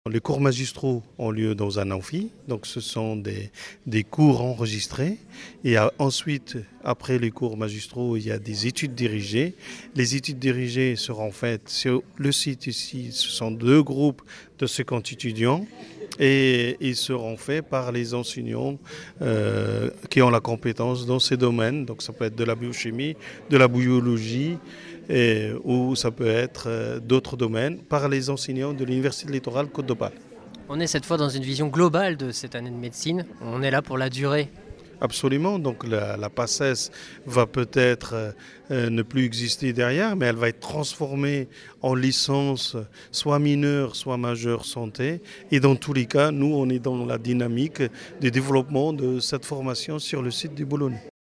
Les cours magistraux ont lieu dans un amphi, donc ce sont des cours enregistrés. Et ensuite, après les cours magistraux, il y a des études dirigées. Les études dirigées seront faites sur le site ici. Ce sont 2 groupes de 50 étudiants et ils seront faits par les enseignants qui ont la compétence dans ces domaines. Donc ça peut être de la biochimie, de la biologie, ou ça peut être d'autres domaines par les enseignants de l'Université littorale Côte d'Opale. On est cette fois dans une vision globale de cette année de médecine. On est là pour la durée. Absolument, donc la PACES va peut-être ne plus exister derrière, mais elle va être transformée en licence soit mineure, soit majeure santé. Et dans tous les cas, nous, on est dans la dynamique de développement de cette formation sur le site du Boulogne.